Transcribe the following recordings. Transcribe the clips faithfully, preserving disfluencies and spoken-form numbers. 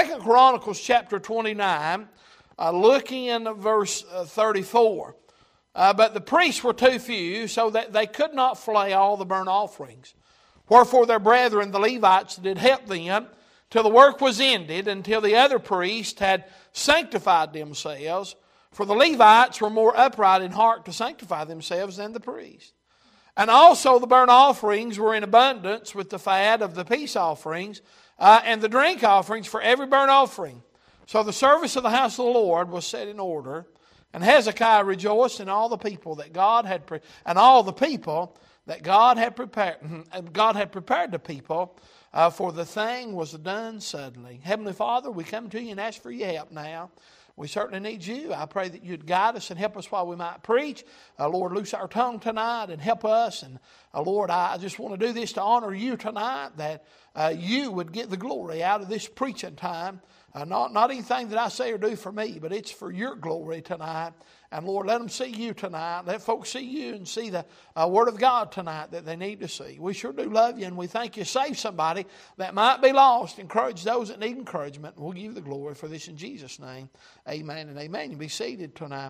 Second Chronicles chapter twenty-nine, uh, look in verse uh, thirty-four. Uh, but the priests were too few, so that they could not flay all the burnt offerings. Wherefore their brethren, the Levites, did help them till the work was ended, until the other priests had sanctified themselves. For the Levites were more upright in heart to sanctify themselves than the priests. And also the burnt offerings were in abundance with the fat of the peace offerings uh, and the drink offerings for every burnt offering. So the service of the house of the Lord was set in order. And Hezekiah rejoiced, and all the people that God had pre- and all the people that God had prepared. God had prepared the people, uh, for the thing was done suddenly. Heavenly Father, we come to you and ask for your help now. We certainly need you. I pray that you'd guide us and help us while we might preach. Uh, Lord, loose our tongue tonight and help us. And uh, Lord, I just want to do this to honor you tonight, that uh, you would get the glory out of this preaching time. Uh, not, not anything that I say or do for me, but it's for your glory tonight. And Lord, let them see you tonight. Let folks see you and see the uh, Word of God tonight that they need to see. We sure do love you, and we thank you. Save somebody that might be lost. Encourage those that need encouragement. We'll give you the glory for this in Jesus' name. Amen and amen. You be seated tonight.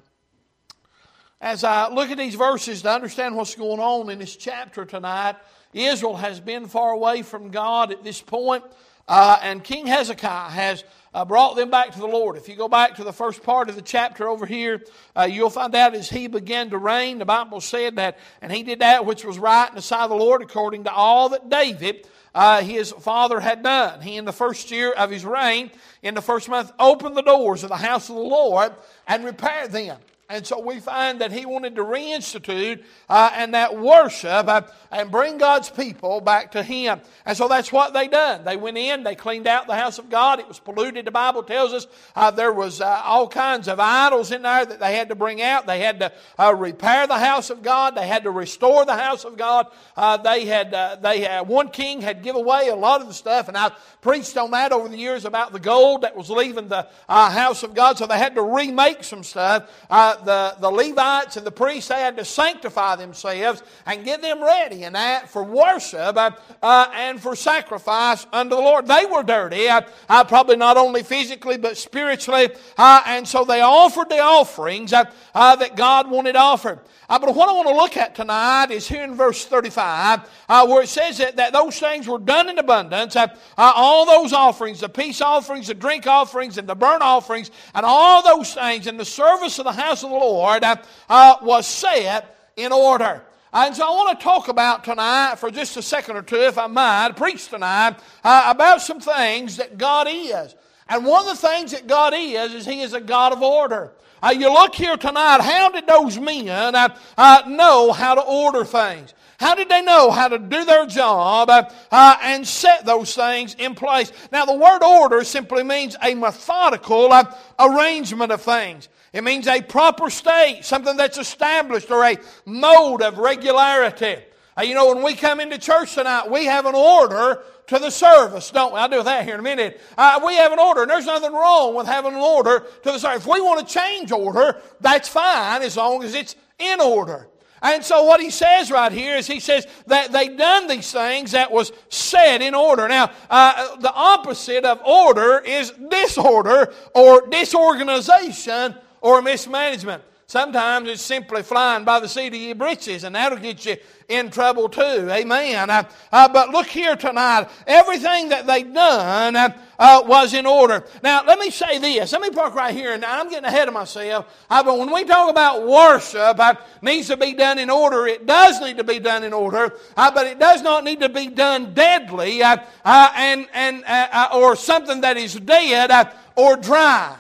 As I look at these verses to understand what's going on in this chapter tonight, Israel has been far away from God at this point, uh, and King Hezekiah has Uh, brought them back to the Lord. If you go back to the first part of the chapter over here, uh, you'll find out as he began to reign, the Bible said that, and he did that which was right in the sight of the Lord according to all that David, uh, his father, had done. He, in the first year of his reign, in the first month, opened the doors of the house of the Lord and repaired them. And so we find that he wanted to reinstitute uh, and that worship uh, and bring God's people back to him. And so that's what they done. They went in, they cleaned out the house of God. It was polluted. The Bible tells us uh, there was uh, all kinds of idols in there that they had to bring out. They had to uh, repair the house of God. They had to restore the house of God. Uh, they had, uh, they had, one king had given away a lot of the stuff, and I've preached on that over the years about the gold that was leaving the uh, house of God. So they had to remake some stuff. Uh, The, the Levites and the priests, they had to sanctify themselves and get them ready and that for worship uh, uh, and for sacrifice unto the Lord. They were dirty, uh, uh, probably not only physically but spiritually, uh, and so they offered the offerings uh, uh, that God wanted offered. Uh, but what I want to look at tonight is here in verse thirty-five, uh, where it says that, that those things were done in abundance. Uh, uh, all those offerings, the peace offerings, the drink offerings, and the burnt offerings, and all those things in the service of the house of the Lord uh, uh, was set in order. And so I want to talk about tonight for just a second or two, if I might, preach tonight uh, about some things that God is. And one of the things that God is, is He is a God of order. Uh, you look here tonight, how did those men uh, uh, know how to order things? How did they know how to do their job uh, uh, and set those things in place? Now, the word order simply means a methodical uh, arrangement of things. It means a proper state, something that's established, or a mode of regularity. Uh, you know, when we come into church tonight, we have an order to the service, don't we? I'll do that here in a minute. Uh, we have an order, and there's nothing wrong with having an order to the service. If we want to change order, that's fine as long as it's in order. And so what he says right here is he says that they done these things that was set in order. Now, uh, the opposite of order is disorder or disorganization or mismanagement. Sometimes it's simply flying by the seat of your britches, and that'll get you in trouble too. Amen. Uh, uh, but look here tonight. Everything that they done uh, uh, was in order. Now, let me say this. Let me park right here, and I'm getting ahead of myself. Uh, but when we talk about worship, uh, needs to be done in order. It does need to be done in order, uh, but it does not need to be done deadly uh, uh, and and uh, uh, or something that is dead uh, or dry.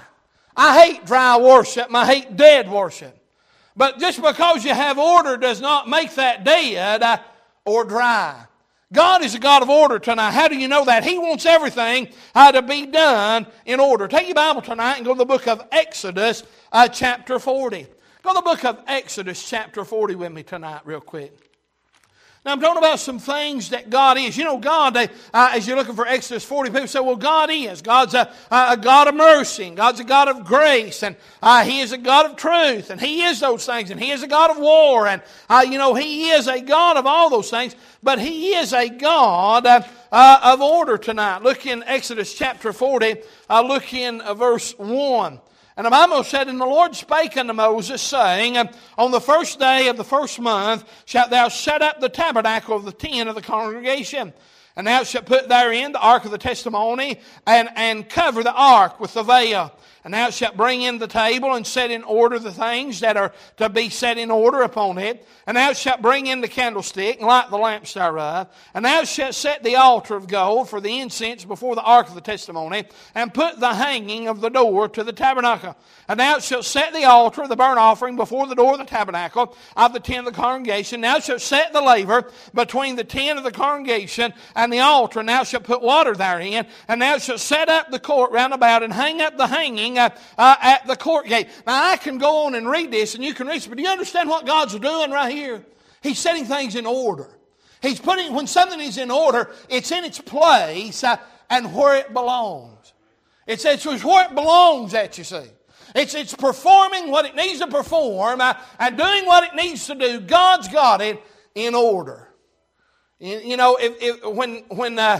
I hate dry worship and I hate dead worship. But just because you have order does not make that dead uh, or dry. God is a God of order tonight. How do you know that? He wants everything uh, to be done in order. Take your Bible tonight and go to the book of Exodus uh, chapter forty. Go to the book of Exodus chapter forty with me tonight real quick. Now, I'm talking about some things that God is. You know, God, they, uh, as you're looking for Exodus forty, people say, well, God is. God's a, a God of mercy, and God's a God of grace, and uh, He is a God of truth, and He is those things, and He is a God of war, and, uh, you know, He is a God of all those things, but He is a God uh, uh, of order tonight. Look in Exodus chapter forty, uh, look in uh, verse one. And the Bible said, And the Lord spake unto Moses, saying, On the first day of the first month shalt thou set up the tabernacle of the tent of the congregation. And thou shalt put therein the ark of the testimony, and, and cover the ark with the veil. And thou shalt bring in the table, and set in order the things that are to be set in order upon it. And thou shalt bring in the candlestick, and light the lamps thereof. And thou shalt set the altar of gold for the incense before the ark of the testimony, and put the hanging of the door to the tabernacle. And thou shalt set the altar of the burnt offering before the door of the tabernacle of the tent of the congregation. Thou shalt set the laver between the tent of the congregation and the altar, and thou shalt put water therein. And thou shalt set up the court round about, and hang up the hanging uh, uh, at the court gate. Now I can go on and read this, and you can read this, but do you understand what God's doing right here? He's setting things in order. He's putting, when something is in order, it's in its place uh, and where it belongs. It's, it's where it belongs at, you see. It's, it's performing what it needs to perform uh, and doing what it needs to do. God's got it in order. You, you know, if, if, when, when, uh,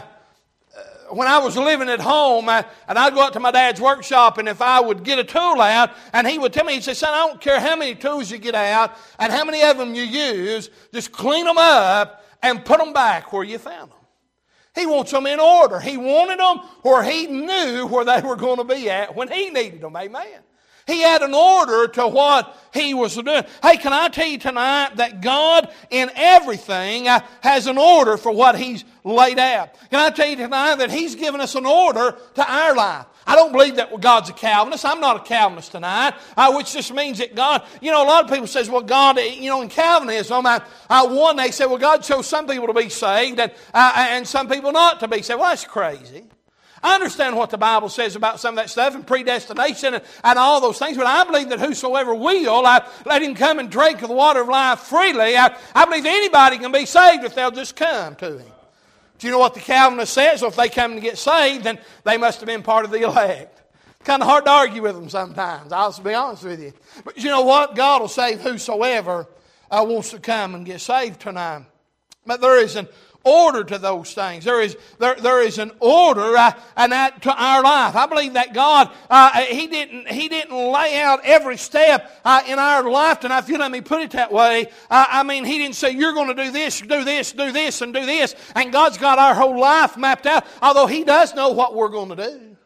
when I was living at home, uh, and I'd go out to my dad's workshop, and if I would get a tool out, and he would tell me, he'd say, son, I don't care how many tools you get out and how many of them you use, just clean them up and put them back where you found them. He wants them in order. He wanted them where he knew where they were going to be at when he needed them. Amen. He had an order to what he was doing. Hey, can I tell you tonight that God in everything uh, has an order for what He's laid out? Can I tell you tonight that He's given us an order to our life? I don't believe that God's a Calvinist. I'm not a Calvinist tonight, uh, which just means that God, you know, a lot of people say, well, God, you know, in Calvinism, uh, uh, one, they say, well, God chose some people to be saved and, uh, and some people not to be saved. Well, that's crazy. I understand what the Bible says about some of that stuff and predestination and, and all those things, but I believe that whosoever will, I, let him come and drink of the water of life freely. I, I believe anybody can be saved if they'll just come to Him. Do you know what the Calvinist says? Well, if they come to get saved, then they must have been part of the elect. It's kind of hard to argue with them sometimes, I'll be honest with you. But you know what? God will save whosoever uh, wants to come and get saved tonight. But there is an order to those things. There is there there is an order uh, and that to our life. I believe that God uh, He didn't He didn't lay out every step uh, in our life tonight. If you let me put it that way, uh, I mean He didn't say you're going to do this, do this, do this, and do this. And God's got our whole life mapped out. Although He does know what we're going to do.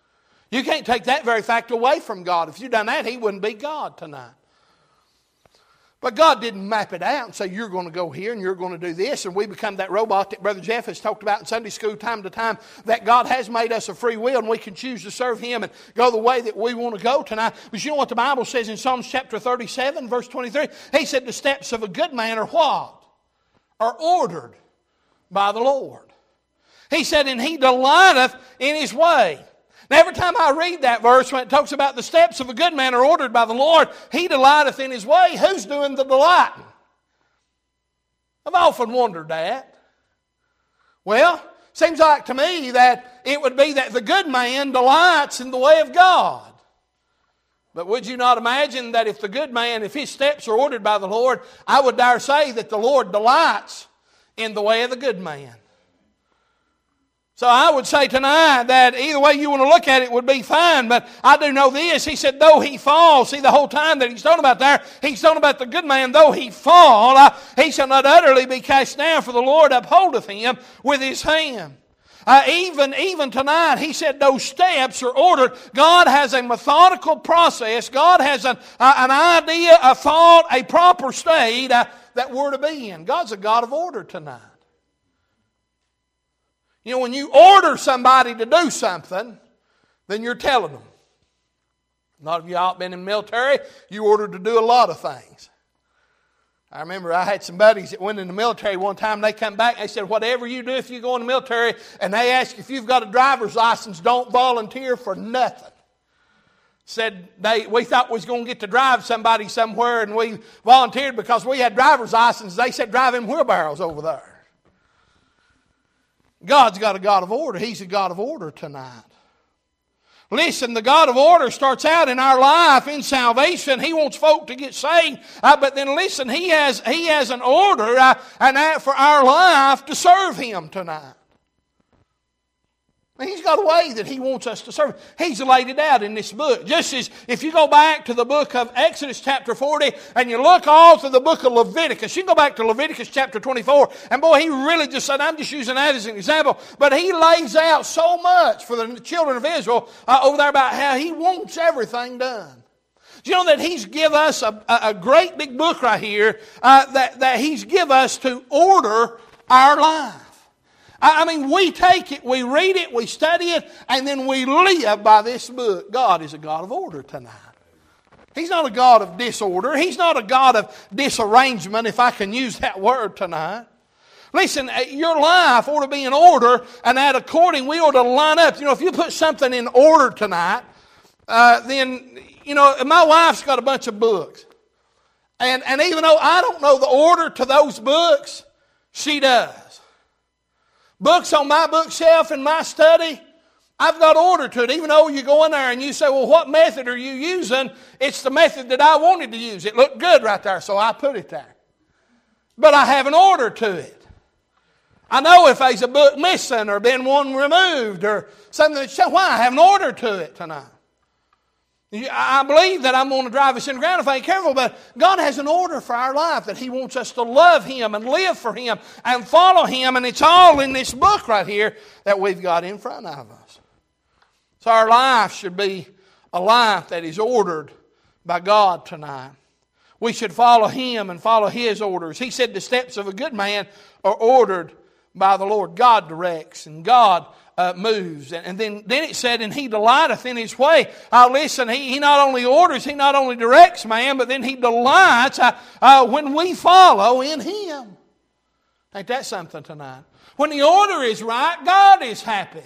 You can't take that very fact away from God. If you'd done that, He wouldn't be God tonight. But God didn't map it out and say, you're going to go here and you're going to do this. And we become that robot that Brother Jeff has talked about in Sunday school time to time, that God has made us a free will and we can choose to serve Him and go the way that we want to go tonight. But you know what the Bible says in Psalms chapter thirty-seven, verse twenty-three? He said, the steps of a good man are what? Are ordered by the Lord. He said, and he delighteth in his way. Now, every time I read that verse, when it talks about the steps of a good man are ordered by the Lord, he delighteth in his way. Who's doing the delighting? I've often wondered that. Well, seems like to me that it would be that the good man delights in the way of God. But would you not imagine that if the good man, if his steps are ordered by the Lord, I would dare say that the Lord delights in the way of the good man. So I would say tonight that either way you want to look at it would be fine, but I do know this. He said, though he fall, see the whole time that he's talking about there, he's talking about the good man, though he fall, uh, he shall not utterly be cast down, for the Lord upholdeth him with His hand. Uh, even, even tonight, he said those steps are ordered. God has a methodical process. God has an, uh, an idea, a thought, a proper state uh, that we're to be in. God's a God of order tonight. You know, when you order somebody to do something, then you're telling them. A lot of you all been in the military, you ordered to do a lot of things. I remember I had some buddies that went in the military one time, they come back, they said, whatever you do if you go in the military, and they ask if you've got a driver's license, don't volunteer for nothing. Said they, we thought we was going to get to drive somebody somewhere, and we volunteered because we had driver's licenses. They said drive in wheelbarrows over there. God's got a God of order. He's a God of order tonight. Listen, the God of order starts out in our life in salvation. He wants folk to get saved. Uh, but then listen, He has, he has an order uh, and that for our life to serve Him tonight. He's got a way that He wants us to serve. He's laid it out in this book. Just as if you go back to the book of Exodus chapter forty and you look all through the book of Leviticus, you can go back to Leviticus chapter twenty-four, and boy, he really just said, I'm just using that as an example, but he lays out so much for the children of Israel uh, over there about how He wants everything done. Do you know that He's give us a, a great big book right here uh, that, that He's give us to order our life? I mean, we take it, we read it, we study it, and then we live by this book. God is a God of order tonight. He's not a God of disorder. He's not a God of disarrangement, if I can use that word tonight. Listen, your life ought to be in order, and that according, we ought to line up. You know, if you put something in order tonight, uh, then, you know, my wife's got a bunch of books. And, and even though I don't know the order to those books, she does. Books on my bookshelf in my study, I've got order to it. Even though you go in there and you say, well, what method are you using? It's the method that I wanted to use. It looked good right there, so I put it there. But I have an order to it. I know if there's a book missing or been one removed or something that's shown, why? I have an order to it tonight. I believe that I'm going to drive us in the ground if I ain't careful, but God has an order for our life that He wants us to love Him and live for Him and follow Him, and it's all in this book right here that we've got in front of us. So our life should be a life that is ordered by God tonight. We should follow Him and follow His orders. He said the steps of a good man are ordered by the Lord. God directs and God Uh, moves. And, and then, then it said, and He delighteth in His way. Uh, listen, he, he not only orders, He not only directs man, but then He delights uh, uh, when we follow in Him. Ain't that something tonight? When the order is right, God is happy.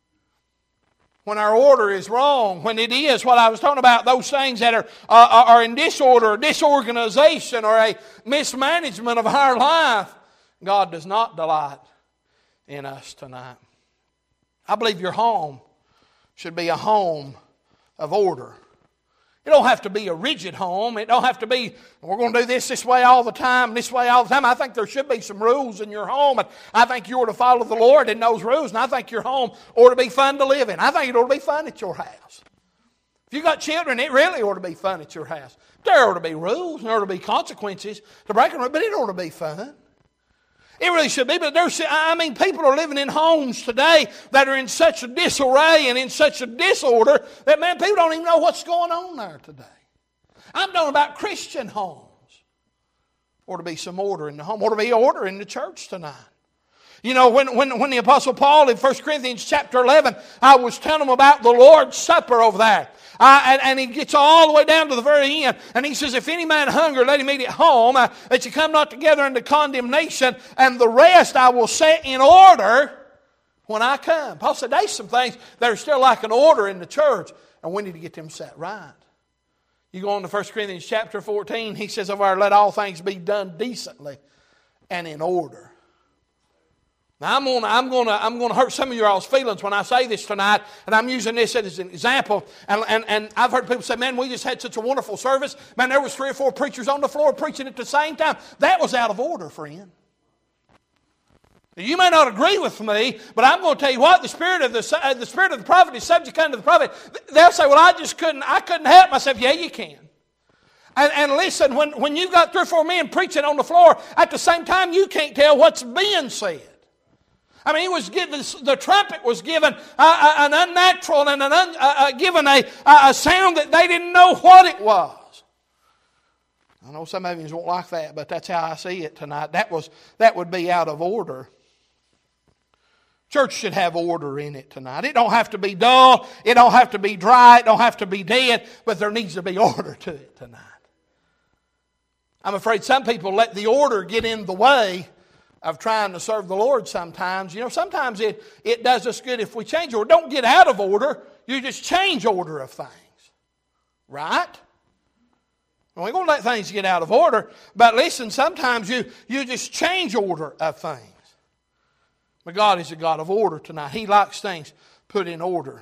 When our order is wrong, when it is what I was talking about, those things that are, uh, are in disorder, disorganization, or a mismanagement of our life, God does not delight in us tonight. I believe your home should be a home of order. It don't have to be a rigid home. It don't have to be, we're going to do this this way all the time, this way all the time. I think there should be some rules in your home, and I think you ought to follow the Lord in those rules, and I think your home ought to be fun to live in. I think it ought to be fun at your house. If you got children, it really ought to be fun at your house. There ought to be rules, there ought to be consequences to breaking them, but it ought to be fun. It really should be, but there's, I mean, people are living in homes today that are in such a disarray and in such a disorder that, man, people don't even know what's going on there today. I'm talking about Christian homes. Ought to be some order in the home. Ought to be order in the church tonight. You know, when, when, when the Apostle Paul in First Corinthians chapter eleven, I was telling them about the Lord's Supper over there. Uh, and, and he gets all the way down to the very end. And he says, if any man hunger, let him eat at home, uh, that you come not together into condemnation, and the rest I will set in order when I come. Paul said, there's some things that are still like an order in the church, and we need to get them set right. You go on to First Corinthians chapter fourteen, he says over there, let all things be done decently and in order. Now, I'm going to I'm going to, I'm going to hurt some of your all's feelings when I say this tonight, and I'm using this as an example. And, and, and I've heard people say, man, we just had such a wonderful service. Man, there was three or four preachers on the floor preaching at the same time. That was out of order, friend. You may not agree with me, but I'm going to tell you what, the spirit of the, uh, the spirit of the prophet is subject unto the prophet. They'll say, well, I just couldn't, I couldn't help myself. Yeah, you can. And, and listen, when, when you've got three or four men preaching on the floor, at the same time, you can't tell what's being said. I mean, he was given, the trumpet was given uh, an unnatural and an un, uh, uh, given a, a sound that they didn't know what it was. I know some of you won't like that, but that's how I see it tonight. That was that would be out of order. Church should have order in it tonight. It don't have to be dull. It don't have to be dry. It don't have to be dead. But there needs to be order to it tonight. I'm afraid some people let the order get in the way of trying to serve the Lord sometimes. You know, sometimes it, it does us good if we change order. Don't get out of order. You just change order of things. Right? Well, we're going to let things get out of order. But listen, sometimes you, you just change order of things. But God is a God of order tonight. He likes things put in order.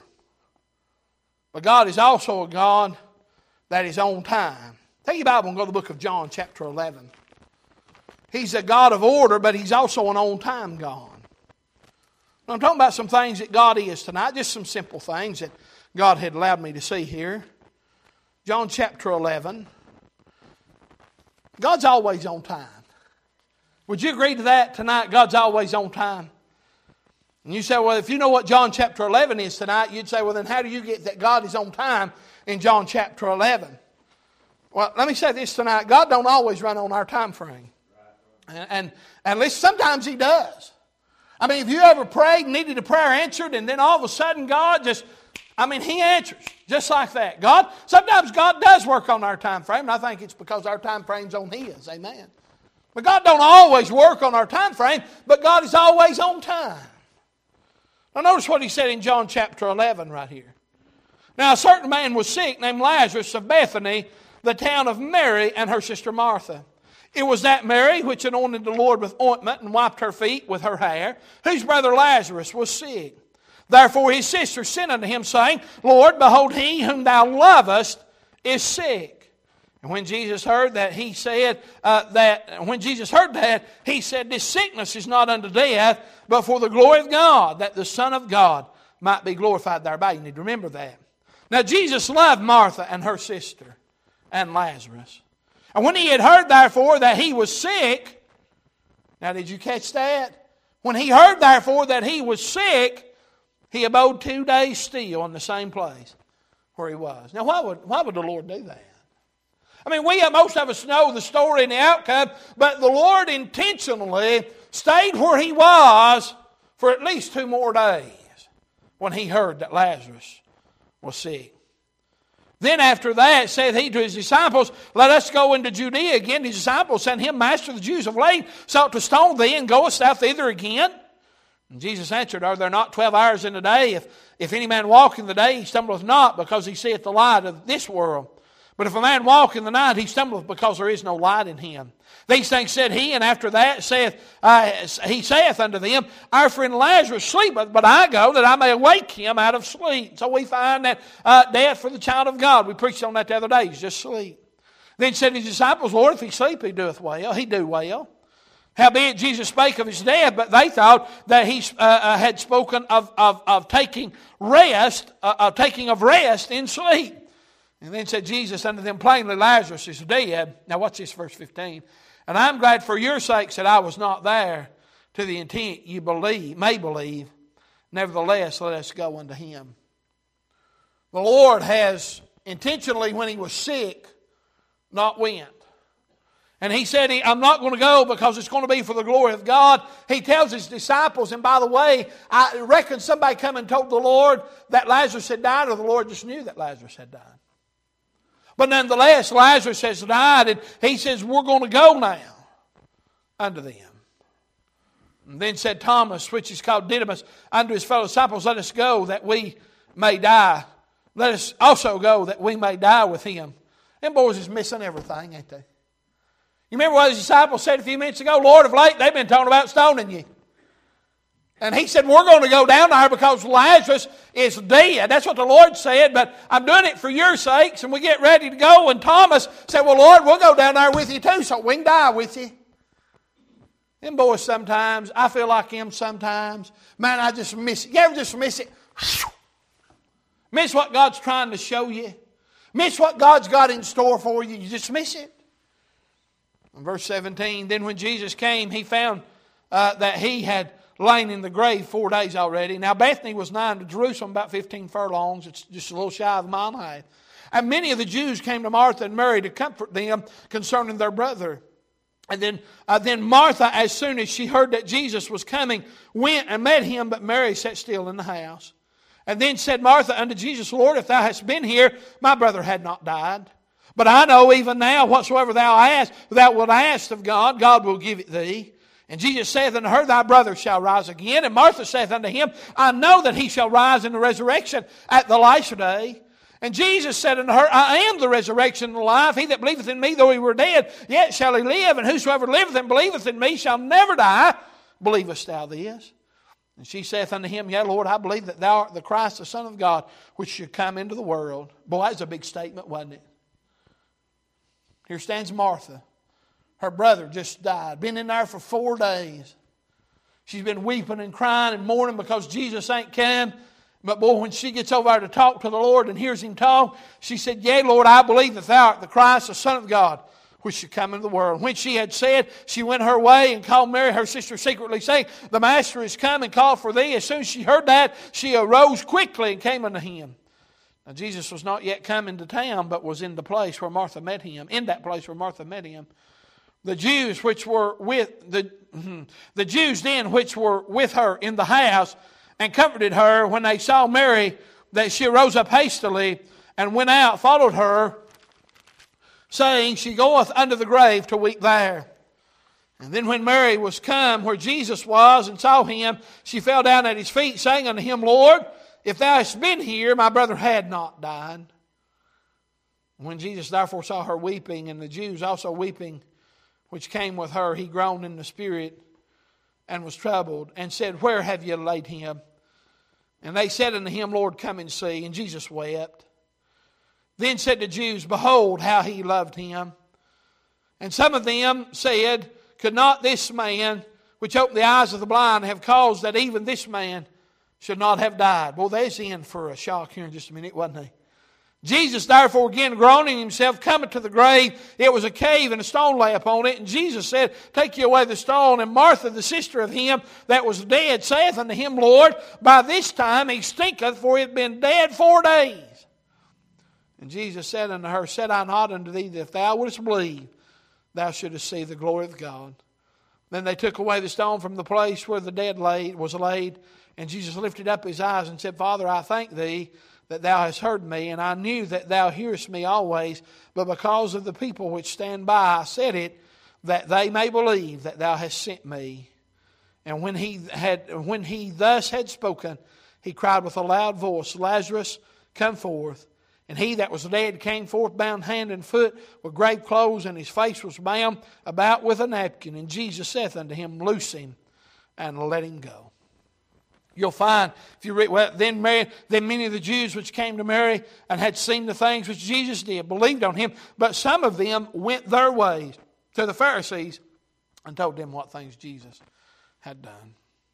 But God is also a God that is on time. Take your Bible and go to the book of John chapter eleven. He's a God of order, but He's also an on-time God. I'm talking about some things that God is tonight, just some simple things that God had allowed me to see here. John chapter eleven. God's always on time. Would you agree to that tonight? God's always on time. And you say, well, if you know what John chapter eleven is tonight, you'd say, well, then how do you get that God is on time in John chapter eleven? Well, let me say this tonight. God don't always run on our time frame. And, and, and listen, sometimes He does. I mean, if you ever prayed and needed a prayer answered, and then all of a sudden God just, I mean, He answers just like that. God, sometimes God does work on our time frame, and I think it's because our time frame's on His. Amen. But God don't always work on our time frame, but God is always on time. Now notice what He said in John chapter eleven right here. Now a certain man was sick named Lazarus of Bethany, the town of Mary and her sister Martha. It was that Mary which anointed the Lord with ointment and wiped her feet with her hair, whose brother Lazarus was sick. Therefore his sister sent unto him, saying, Lord, behold, he whom thou lovest is sick. And when Jesus heard that, he said uh, that when Jesus heard that, he said, This sickness is not unto death, but for the glory of God, that the Son of God might be glorified thereby. You need to remember that. Now Jesus loved Martha and her sister and Lazarus. And when he had heard, therefore, that he was sick, now did you catch that? When he heard, therefore, that he was sick, he abode two days still in the same place where he was. Now, why would, why would the Lord do that? I mean, we, most of us know the story and the outcome, but the Lord intentionally stayed where he was for at least two more days when he heard that Lazarus was sick. Then after that saith he to his disciples, Let us go into Judea again. His disciples sent him, Master, the Jews of late sought to stone thee, and goest thou thither again? And Jesus answered, Are there not twelve hours in the day? If, if any man walk in the day, he stumbleth not, because he seeth the light of this world. But if a man walk in the night, he stumbleth, because there is no light in him. These things said he, and after that saith uh, he saith unto them, Our friend Lazarus sleepeth, but I go that I may awake him out of sleep. So we find that uh, death for the child of God. We preached on that the other day. He's just sleep. Then said his disciples, Lord, if he sleep, he doeth well. He do well. Howbeit Jesus spake of his death, but they thought that he uh, uh, had spoken of, of, of taking rest, uh, of taking of rest in sleep. And then said Jesus unto them plainly, Lazarus is dead. Now watch this, verse fifteen. And I'm glad for your sakes that I was not there, to the intent you believe, may believe. Nevertheless, let us go unto him. The Lord has intentionally, when he was sick, not went. And he said, I'm not going to go because it's going to be for the glory of God. He tells his disciples, and by the way, I reckon somebody come and told the Lord that Lazarus had died, or the Lord just knew that Lazarus had died. But nonetheless, Lazarus has died, and he says, we're going to go now unto them. And then said Thomas, which is called Didymus, unto his fellow disciples, Let us go that we may die. Let us also go that we may die with him. Them boys is missing everything, ain't they? You remember what his disciples said a few minutes ago? Lord, of late they've been talking about stoning you. And he said, we're going to go down there because Lazarus is dead. That's what the Lord said, but I'm doing it for your sakes. And we get ready to go. And Thomas said, well, Lord, we'll go down there with you too so we can die with you. Them boys sometimes, I feel like them sometimes. Man, I just miss it. You ever just miss it? Miss what God's trying to show you. Miss what God's got in store for you. You just miss it. In verse seventeen, then when Jesus came, he found uh, that he had lain in the grave four days already. Now Bethany was nigh to Jerusalem, about fifteen furlongs. It's just a little shy of a mile and a half. And many of the Jews came to Martha and Mary to comfort them concerning their brother. And then, uh, then Martha, as soon as she heard that Jesus was coming, went and met him, but Mary sat still in the house. And then said Martha unto Jesus, Lord, if thou hadst been here, my brother had not died. But I know even now whatsoever thou ask, thou wilt ask of God, God will give it thee. And Jesus saith unto her, Thy brother shall rise again. And Martha saith unto him, I know that he shall rise in the resurrection at the last day. And Jesus said unto her, I am the resurrection and the life. He that believeth in me, though he were dead, yet shall he live. And whosoever liveth and believeth in me shall never die. Believest thou this? And she saith unto him, Yea, Lord, I believe that thou art the Christ, the Son of God, which should come into the world. Boy, that's a big statement, wasn't it? Here stands Martha. Her brother just died. Been in there for four days. She's been weeping and crying and mourning because Jesus ain't come. But boy, when she gets over there to talk to the Lord and hears Him talk, she said, Yea, Lord, I believe that Thou art the Christ, the Son of God, which should come into the world. When she had said, she went her way and called Mary, her sister, secretly, saying, The Master is come and called for thee. As soon as she heard that, she arose quickly and came unto Him. Now, Jesus was not yet come into town, but was in the place where Martha met Him, in that place where Martha met Him. The Jews which were with the, the Jews then which were with her in the house and comforted her when they saw Mary, that she arose up hastily and went out, followed her, saying, She goeth unto the grave to weep there. And then when Mary was come where Jesus was and saw Him, she fell down at His feet, saying unto Him, Lord, if Thou hadst been here, my brother had not died. When Jesus therefore saw her weeping, and the Jews also weeping, which came with her, He groaned in the spirit and was troubled, and said, Where have ye laid him? And they said unto Him, Lord, come and see. And Jesus wept. Then said the Jews, Behold how He loved him. And some of them said, Could not this man, which opened the eyes of the blind, have caused that even this man should not have died? Well, there's in for a shock here in just a minute, wasn't he? Jesus therefore again groaning himself, cometh to the grave. It was a cave, and a stone lay upon it. And Jesus said, Take ye away the stone. And Martha, the sister of him that was dead, saith unto Him, Lord, by this time he stinketh, for he had been dead four days. And Jesus said unto her, Said I not unto thee that if thou wouldest believe, thou shouldest see the glory of God? Then they took away the stone from the place where the dead laid, was laid. And Jesus lifted up His eyes and said, Father, I thank Thee that Thou hast heard me, and I knew that Thou hearest me always, but because of the people which stand by, I said it, that they may believe that Thou hast sent me. And when he had, when he thus had spoken, He cried with a loud voice, Lazarus, come forth. And he that was dead came forth, bound hand and foot with grave clothes, and his face was bound about with a napkin. And Jesus saith unto him, Loose him, and let him go. You'll find, if you read, well, then, Mary, then many of the Jews which came to Mary and had seen the things which Jesus did believed on Him. But some of them went their ways to the Pharisees and told them what things Jesus had done.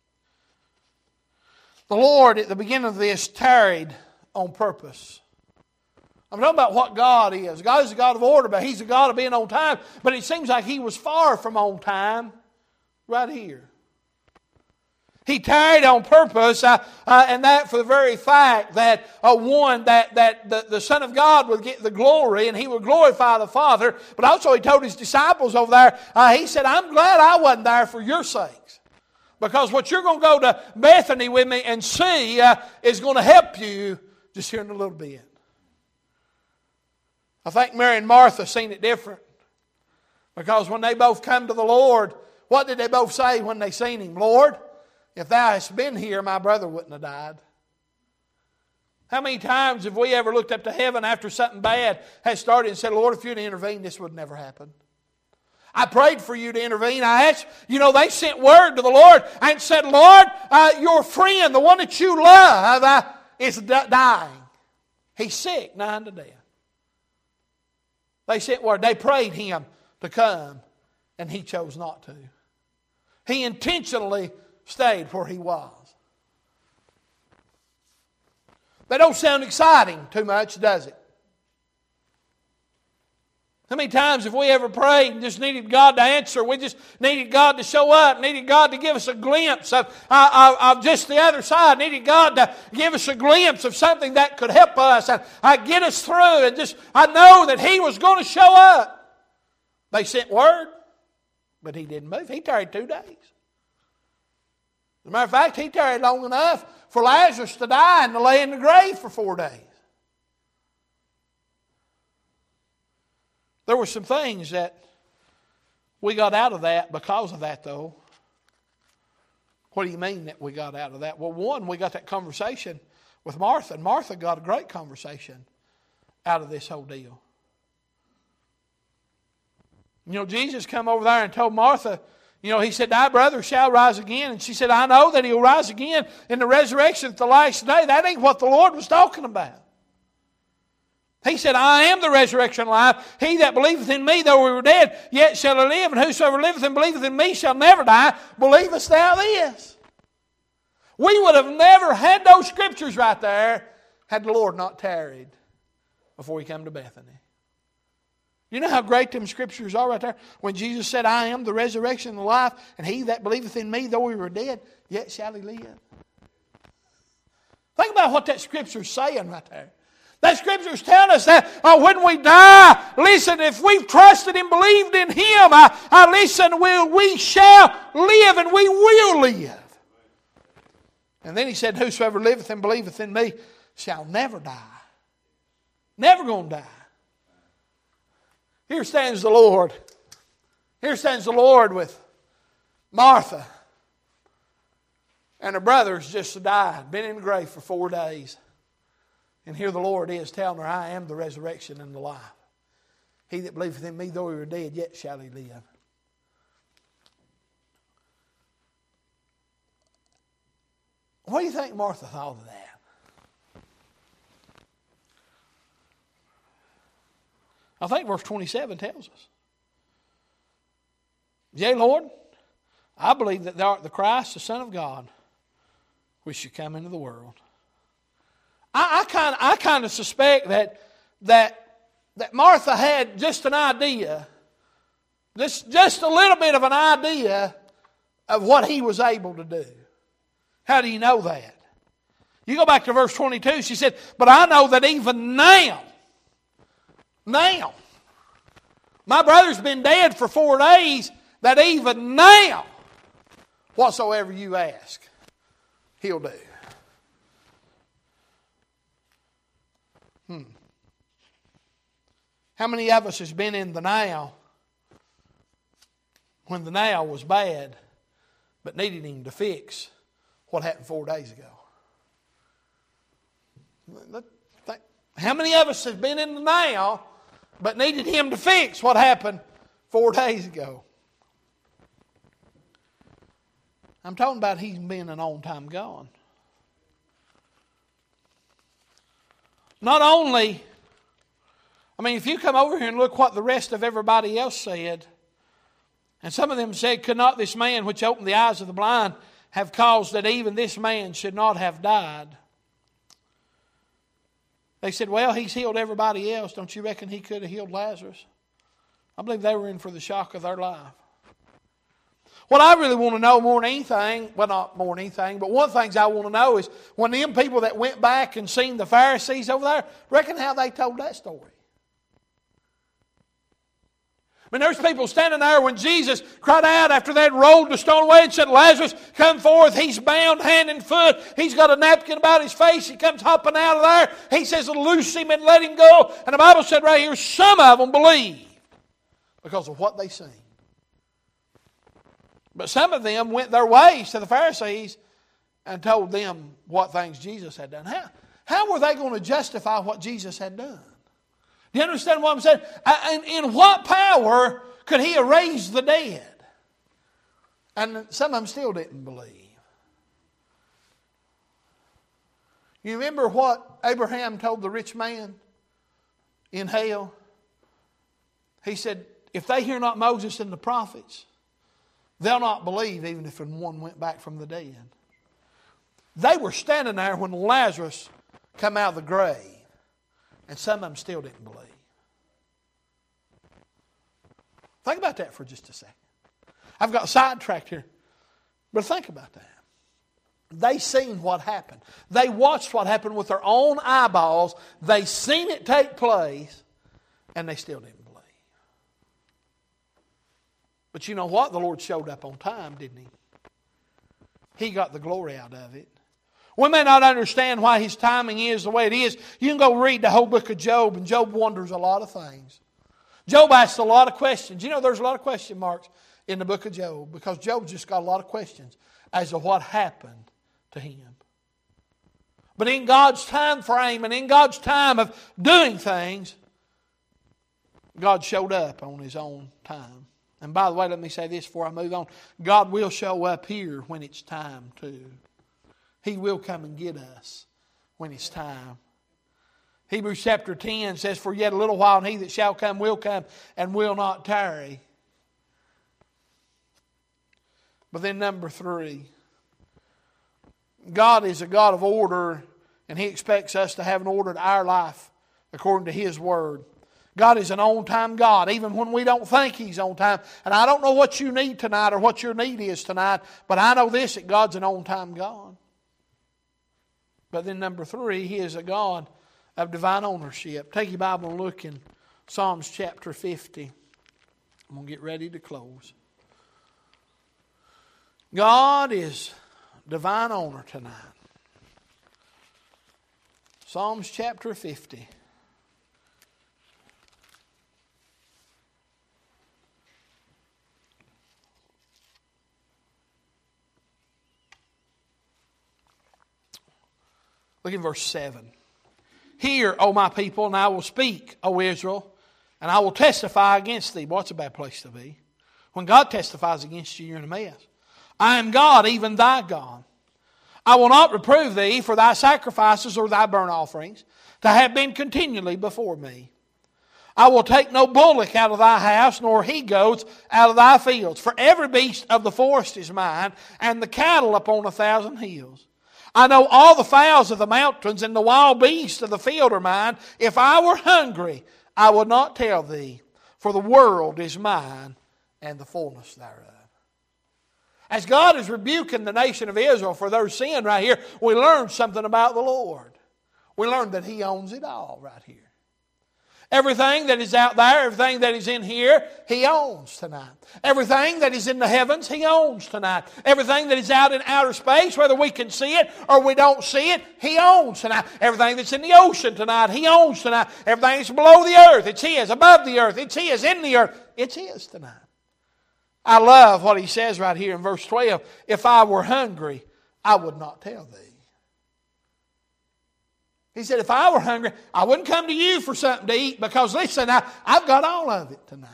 The Lord, at the beginning of this, tarried on purpose. I'm talking about what God is. God is a God of order, but He's a God of being on time. But it seems like He was far from on time right here. He tarried on purpose, uh, uh, and that for the very fact that, uh, one, that, that the, the Son of God would get the glory, and He would glorify the Father. But also He told His disciples over there, uh, He said, I'm glad I wasn't there for your sakes. Because what you're going to go to Bethany with me and see uh, is going to help you just here in a little bit. I think Mary and Martha seen it different. Because when they both come to the Lord, what did they both say when they seen Him? Lord, if Thou hadst been here, my brother wouldn't have died. How many times have we ever looked up to heaven after something bad has started and said, Lord, if you'd intervened, this would never happen. I prayed for you to intervene. I asked, you know, they sent word to the Lord and said, Lord, uh, your friend, the one that you love, uh, is dying. He's sick, nigh unto death. They sent word. They prayed Him to come, and He chose not to. He intentionally stayed where He was. That don't sound exciting too much, does it? How many times have we ever prayed and just needed God to answer? We just needed God to show up, needed God to give us a glimpse of, of, of just the other side, needed God to give us a glimpse of something that could help us and uh, get us through. And just, I know that He was going to show up. They sent word, but He didn't move. He tarried two days. As a matter of fact, He tarried long enough for Lazarus to die and to lay in the grave for four days. There were some things that we got out of that because of that, though. What do you mean that we got out of that? Well, one, we got that conversation with Martha, and Martha got a great conversation out of this whole deal. You know, Jesus come over there and told Martha, you know, He said, Thy brother shall rise again. And she said, I know that he'll rise again in the resurrection at the last day. That ain't what the Lord was talking about. He said, I am the resurrection and life. He that believeth in me, though we were dead, yet shall he live. And whosoever liveth and believeth in me shall never die. Believest thou this? We would have never had those scriptures right there had the Lord not tarried before He came to Bethany. You know how great them scriptures are right there? When Jesus said, I am the resurrection and the life, and he that believeth in me, though we were dead, yet shall he live. Think about what that scripture's saying right there. That scripture's telling us that oh, when we die, listen, if we've trusted and believed in Him, I, I listen, we, we shall live and we will live. And then He said, whosoever liveth and believeth in me shall never die. Never going to die. Here stands the Lord. Here stands the Lord with Martha. And her brother's just died, been in the grave for four days. And here the Lord is telling her, I am the resurrection and the life. He that believeth in me, though he were dead, yet shall he live. What do you think Martha thought of that? I think verse twenty-seven tells us. Yea, Lord, I believe that thou art the Christ, the Son of God, which should come into the world. I, I kind I kind of suspect that that that Martha had just an idea, just just a little bit of an idea of what He was able to do. How do you know that? You go back to verse twenty-two. She said, "But I know that even now, now, my brother's been dead for four days. That even now, whatsoever you ask, He'll do." Hmm. How many of us has been in the now when the now was bad, but needed Him to fix what happened four days ago? How many of us have been in the now, but needed Him to fix what happened four days ago? I'm talking about He's being an on-time God. Not only, I mean, if you come over here and look what the rest of everybody else said, and some of them said, could not this man which opened the eyes of the blind have caused that even this man should not have died? They said, well, He's healed everybody else. Don't you reckon He could have healed Lazarus? I believe they were in for the shock of their life. What I really want to know more than anything, well, not more than anything, but one of the things I want to know is when them people that went back and seen the Pharisees over there, reckon how they told that story. I mean, there's people standing there when Jesus cried out after they had rolled the stone away and said, Lazarus, come forth. He's bound hand and foot. He's got a napkin about his face. He comes hopping out of there. He says, loose him and let him go. And the Bible said right here, some of them believed because of what they seen. But some of them went their ways to the Pharisees and told them what things Jesus had done. How, how were they going to justify what Jesus had done? Do you understand what I'm saying? In, in what power could He have raised the dead? And some of them still didn't believe. You remember what Abraham told the rich man in hell? He said, if they hear not Moses and the prophets, they'll not believe even if one went back from the dead. They were standing there when Lazarus come out of the grave. And some of them still didn't believe. Think about that for just a second. I've got sidetracked here. But think about that. They seen what happened. They watched what happened with their own eyeballs. They seen it take place. And they still didn't believe. But you know what? The Lord showed up on time, didn't He? He got the glory out of it. We may not understand why His timing is the way it is. You can go read the whole book of Job, and Job wonders a lot of things. Job asks a lot of questions. You know, there's a lot of question marks in the book of Job because Job just got a lot of questions as to what happened to him. But in God's time frame and in God's time of doing things, God showed up on His own time. And by the way, let me say this before I move on. God will show up here when it's time to. He will come and get us when it's time. Hebrews chapter ten says, for yet a little while, and he that shall come will come and will not tarry. But then number three, God is a God of order, and He expects us to have an order to our life according to His Word. God is an on-time God, even when we don't think He's on time. And I don't know what you need tonight or what your need is tonight, but I know this, that God's an on-time God. But then number three, He is a God of divine ownership. Take your Bible and look in Psalms chapter fifty. I'm going to get ready to close. God is divine owner tonight. Psalms chapter fifty. Look in verse seven. Hear, O my people, and I will speak, O Israel, and I will testify against thee. Boy, it's a bad place to be. When God testifies against you, you're in a mess. I am God, even thy God. I will not reprove thee for thy sacrifices or thy burnt offerings, to have been continually before me. I will take no bullock out of thy house, nor he goats out of thy fields. For every beast of the forest is mine, and the cattle upon a thousand hills. I know all the fowls of the mountains, and the wild beasts of the field are mine. If I were hungry, I would not tell thee, for the world is mine, and the fullness thereof. As God is rebuking the nation of Israel for their sin right here, we learn something about the Lord. We learn that He owns it all right here. Everything that is out there, everything that is in here, He owns tonight. Everything that is in the heavens, He owns tonight. Everything that is out in outer space, whether we can see it or we don't see it, He owns tonight. Everything that's in the ocean tonight, He owns tonight. Everything that's below the earth, it's His. Above the earth, it's His. In the earth, it's His tonight. I love what He says right here in verse twelve. If I were hungry, I would not tell thee. He said, if I were hungry, I wouldn't come to you for something to eat, because listen, I, I've got all of it tonight.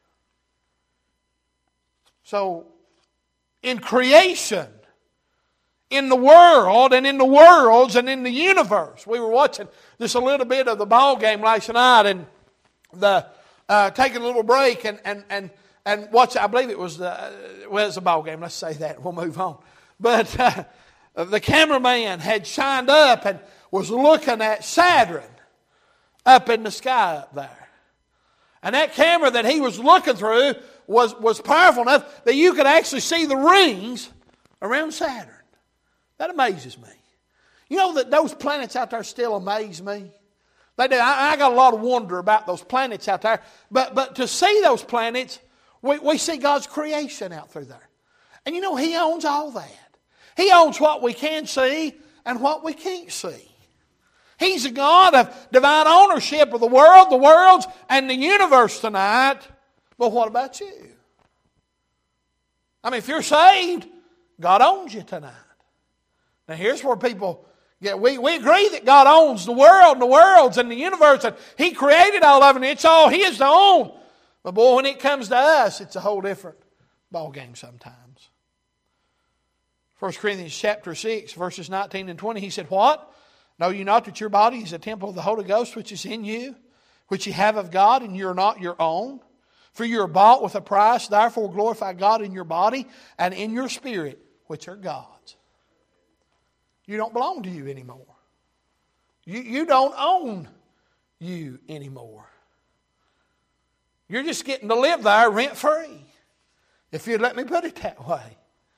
So, in creation, in the world, and in the worlds, and in the universe, we were watching just a little bit of the ball game last night, and the uh, taking a little break, and and and and watch. I believe it was the well, it was a ball game. Let's say that. We'll move on. But uh, the cameraman had shined up and was looking at Saturn up in the sky up there. And that camera that he was looking through was, was powerful enough that you could actually see the rings around Saturn. That amazes me. You know that those planets out there still amaze me? They do. I, I got a lot of wonder about those planets out there. But, but to see those planets, we, we see God's creation out through there. And you know, He owns all that. He owns what we can see and what we can't see. He's a God of divine ownership of the world, the worlds, and the universe tonight. But what about you? I mean, if you're saved, God owns you tonight. Now here's where people get, we, we agree that God owns the world and the worlds and the universe, and He created all of it, and it's all His to own. But boy, when it comes to us, it's a whole different ball game sometimes. First Corinthians chapter six, verses nineteen and twenty, he said, what? Know you not that your body is a temple of the Holy Ghost which is in you, which ye have of God, and you are not your own? For you are bought with a price, therefore glorify God in your body and in your spirit, which are God's. You don't belong to you anymore. You, you don't own you anymore. You're just getting to live there rent-free, if you'd let me put it that way.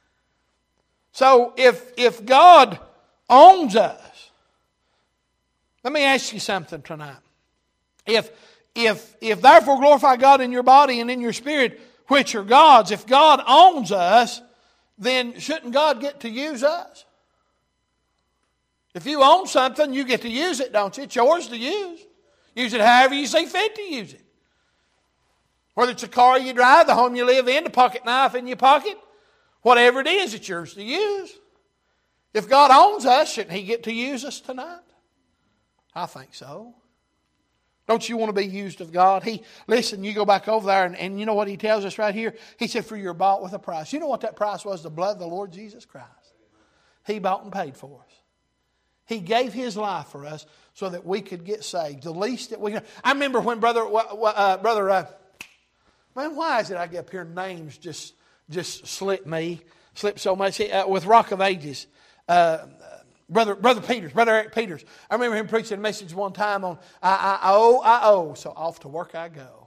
So if, if God owns us, let me ask you something tonight. If, if, if therefore glorify God in your body and in your spirit, which are God's, if God owns us, then shouldn't God get to use us? If you own something, you get to use it, don't you? It's yours to use. Use it however you see fit to use it. Whether it's a car you drive, the home you live in, the pocket knife in your pocket, whatever it is, it's yours to use. If God owns us, shouldn't He get to use us tonight? I think so. Don't you want to be used of God? He, listen, you go back over there and, and you know what He tells us right here? He said, for you're bought with a price. You know what that price was? The blood of the Lord Jesus Christ. He bought and paid for us. He gave His life for us so that we could get saved. The least that we can. I remember when Brother, uh, brother, uh, man, why is it I get up here and names just just slip me, slip so much uh, with Rock of Ages. Uh, Brother, Brother Peters, Brother Eric Peters. I remember him preaching a message one time on I, I owe, I owe, so off to work I go.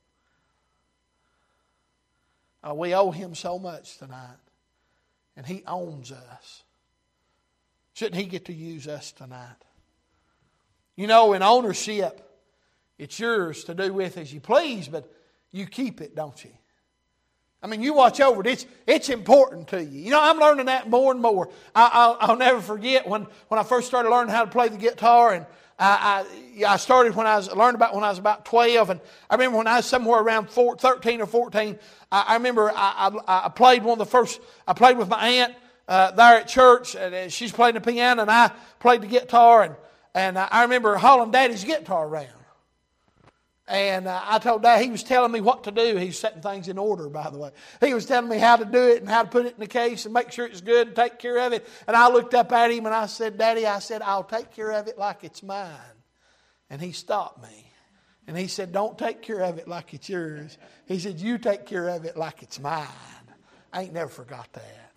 Uh, we owe Him so much tonight, and He owns us. Shouldn't He get to use us tonight? You know, in ownership, it's yours to do with as you please, but you keep it, don't you? I mean, you watch over it. It's, it's important to you. You know, I'm learning that more and more. I, I'll, I'll never forget when, when I first started learning how to play the guitar, and I, I, I started when I was learned about when I was about twelve, and I remember when I was somewhere around four, thirteen or fourteen. I, I remember I, I, I played one of the first. I played with my aunt uh, there at church, and she's playing the piano, and I played the guitar, and and I remember hauling Daddy's guitar around. And uh, I told Dad, he was telling me what to do. He's setting things in order, by the way. He was telling me how to do it and how to put it in the case and make sure it's good and take care of it. And I looked up at him and I said, Daddy, I said, I'll take care of it like it's mine. And he stopped me. And he said, don't take care of it like it's yours. He said, you take care of it like it's mine. I ain't never forgot that.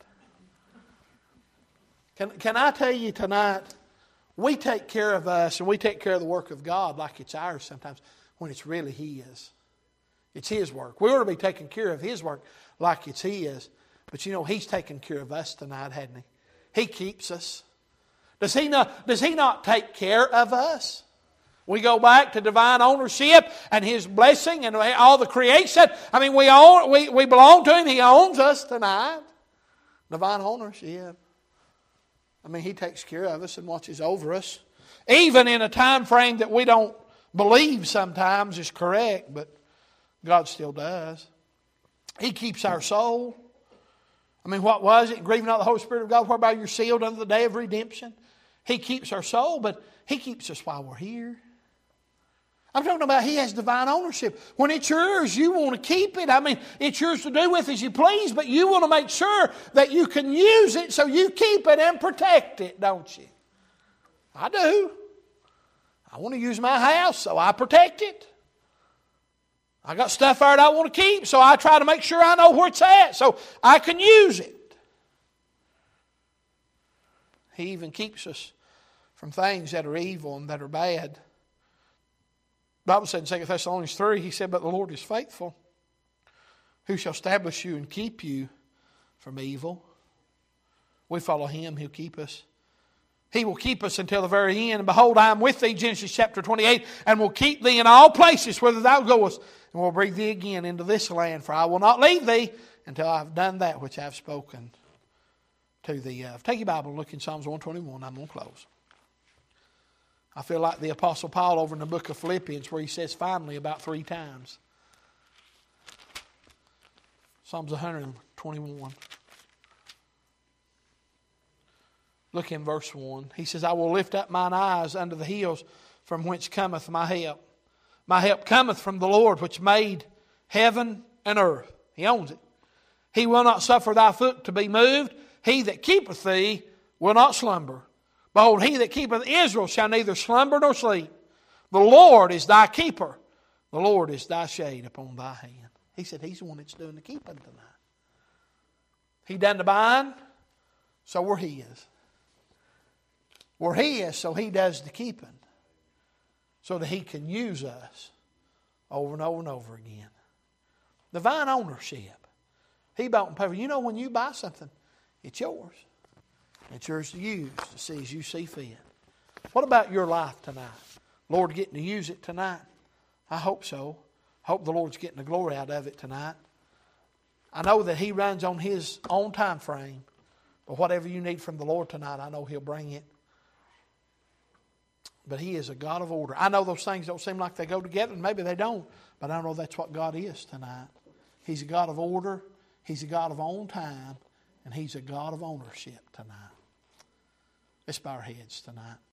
Can, can I tell you tonight, we take care of us and we take care of the work of God like it's ours sometimes, when it's really His. It's His work. We ought to be taking care of His work like it's His. But you know, He's taking care of us tonight, hasn't He? He keeps us. Does He not, does He not take care of us? We go back to divine ownership and His blessing and all the creation. I mean, we own, we, we belong to Him. He owns us tonight. Divine ownership. I mean, He takes care of us and watches over us. Even in a time frame that we don't believe sometimes is correct, but God still does. He keeps our soul. I mean, what was it? Grieving not the Holy Spirit of God, whereby you're sealed unto the day of redemption. He keeps our soul, but He keeps us while we're here. I'm talking about He has divine ownership. When it's yours, you want to keep it. I mean, it's yours to do with as you please, but you want to make sure that you can use it so you keep it and protect it, don't you? I do. I want to use my house, so I protect it. I got stuff there that I want to keep, so I try to make sure I know where it's at so I can use it. He even keeps us from things that are evil and that are bad. The Bible said in Second Thessalonians three, He said, but the Lord is faithful, who shall establish you and keep you from evil. We follow Him, He'll keep us. He will keep us until the very end. And behold, I am with thee, Genesis chapter twenty-eight, and will keep thee in all places whither thou goest, and will bring thee again into this land. For I will not leave thee until I have done that which I have spoken to thee of. Take your Bible and look in Psalms one twenty-one. I'm going to close. I feel like the Apostle Paul over in the book of Philippians where he says finally about three times. Psalms one twenty-one. Look in verse one. He says, I will lift up mine eyes unto the hills from whence cometh my help. My help cometh from the Lord which made heaven and earth. He owns it. He will not suffer thy foot to be moved. He that keepeth thee will not slumber. Behold, he that keepeth Israel shall neither slumber nor sleep. The Lord is thy keeper. The Lord is thy shade upon thy hand. He said He's the one that's doing the keeping tonight. He done the buying, so we're His. We're His, so He does the keeping. So that He can use us over and over and over again. Divine ownership. He bought and paid for. You know, when you buy something, it's yours. It's yours to use, to see as you see fit. What about your life tonight? Lord getting to use it tonight? I hope so. I hope the Lord's getting the glory out of it tonight. I know that He runs on His own time frame. But whatever you need from the Lord tonight, I know He'll bring it. But He is a God of order. I know those things don't seem like they go together, and maybe they don't. But I know that's what God is tonight. He's a God of order. He's a God of on time. And He's a God of ownership tonight. Let's bow our heads tonight.